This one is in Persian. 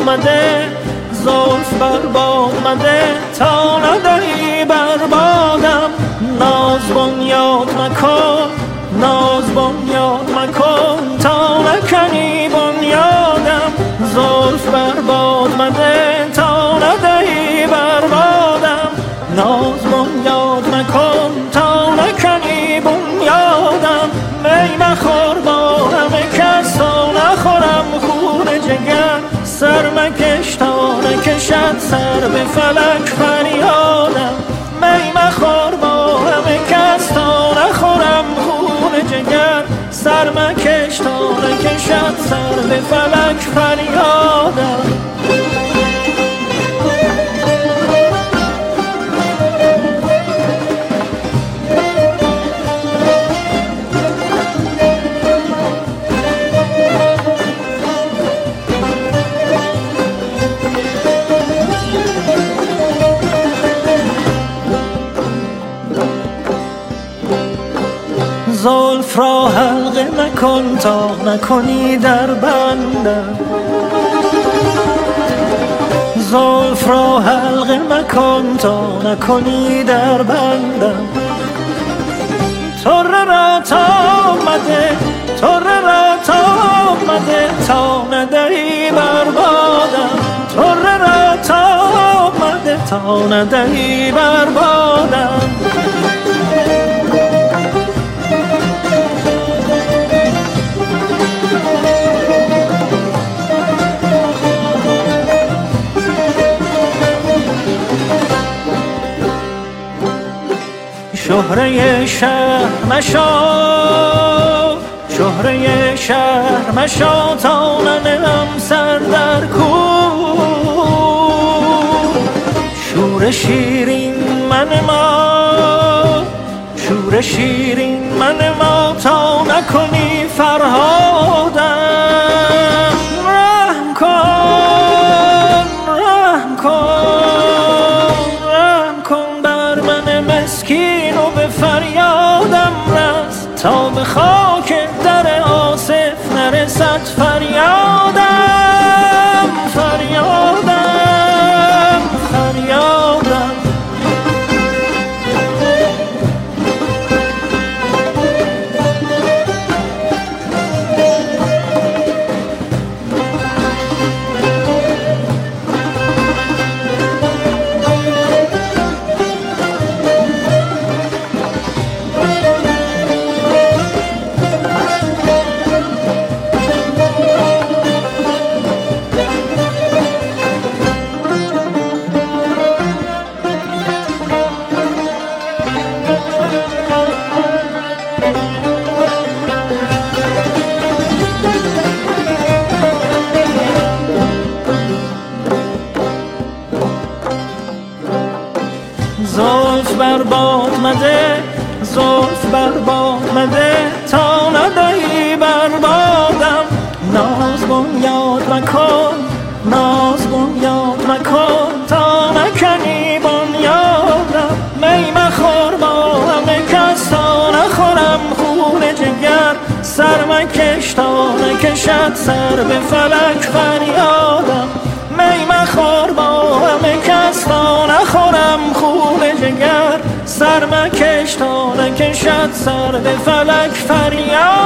آمده زلف بر باد آمده تا نداری بر بادم ناز بنیاد مکن ناز بنیاد مکن تا نکنی بنیادم زلف بر باد آمده تا نداری بر بادم ناز بنیاد مکن تا نکنی بنیادم می مخور با همه کس تا نخورم خون جگر سر مکش تا نکشد سر به فلک فریادم می مخور با همه کس تا نخورم خون جگر سر مکش تا نکشد سر به فلک فریادم زلف را حلقه مکن تا نکنی در بندم زلف را حلقه مکن تا نکنی در بندم طره را تا آمده طره را تا آمده تا ندهی بر بادم طره را تا آمده تا ندهی بر بادم شهره شهر مشا شهره شهر مشا تا ننهم سر در کوه شور شیرین من ما شور شیرین من ما تا نکنی فرهادم رحم کن رحم کن رحم کن بر من مسکین و به فریادم رس تا به خاک در آصف نرسد فریادم فریادم فریادم زلف بر باد مده زلف بر باد مده تا ندهی بر بادم ناز بنیاد مکن ناز بنیاد مکن تا نکنی بنیادم می مخور با همه کس تا نخورم خون جگر سر مکش تا نکشد سر به فلک فریادم می مخور با همه کس تا نخورم خون جگر سر مکش تا نکشد سر به فلک فریاد